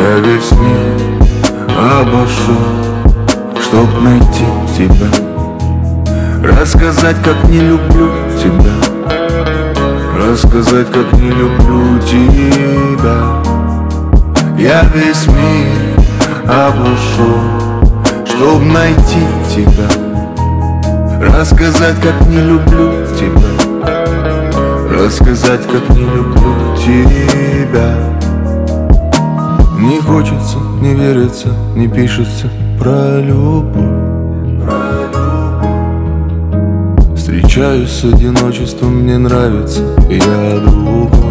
Я весь мир обошел, чтоб найти тебя, рассказать, как не люблю тебя, рассказать, как не люблю тебя. Я весь мир обошел, чтоб найти тебя, рассказать, как не люблю тебя, рассказать, как не люблю тебя. Не хочется, не верится, не пишется про любовь. Встречаюсь с одиночеством, мне нравится, я другой.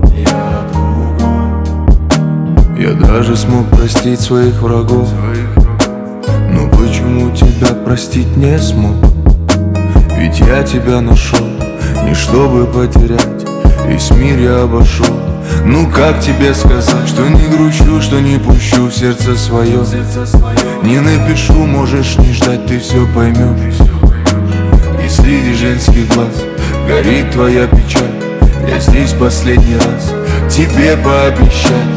Я даже смог простить своих врагов, но почему тебя простить не смог? Ведь я тебя нашел, не чтобы потерять, весь мир я обошел. Ну как тебе сказать, что не грущу, что не пущу в сердце свое? Не напишу, можешь не ждать, ты все поймешь. И среди женских глаз горит твоя печаль. Я здесь последний раз тебе пообещать.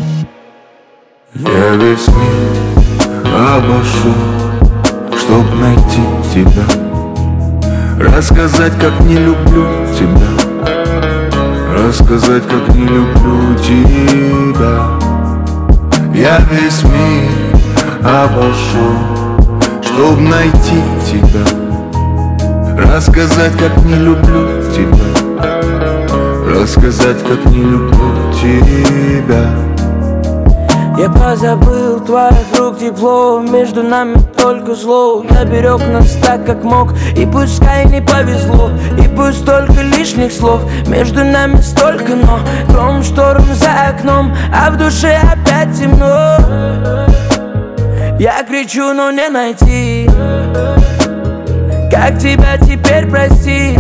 Я весь мир обошел, чтоб найти тебя, рассказать, как не люблю тебя, рассказать, как не люблю тебя. Я весь мир обошел, чтоб найти тебя, рассказать, как не люблю тебя, рассказать, как не люблю тебя. Я позабыл твоих рук тепло, между нами только зло. Я берег нас так, как мог, и пускай не повезло, и пусть столько лишних слов, между нами столько но. Гром, шторм за окном, а в душе опять темно. Я кричу, но не найти, как тебя теперь простить?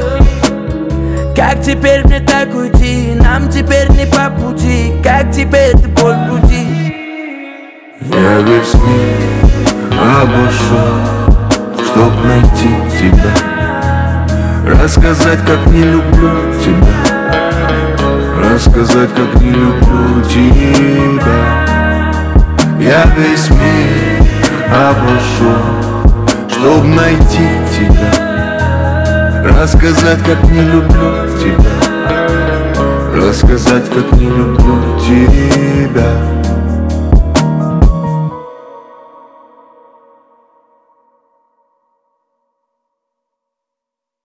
Как теперь мне так уйти? Нам теперь не по пути. Как теперь ты боль в груди? Я весь мир обошел, чтоб найти тебя, рассказать, как не люблю тебя, рассказать, как не люблю тебя. Я весь мир обошел, чтоб найти тебя, рассказать, как не люблю тебя, рассказать, как не люблю тебя.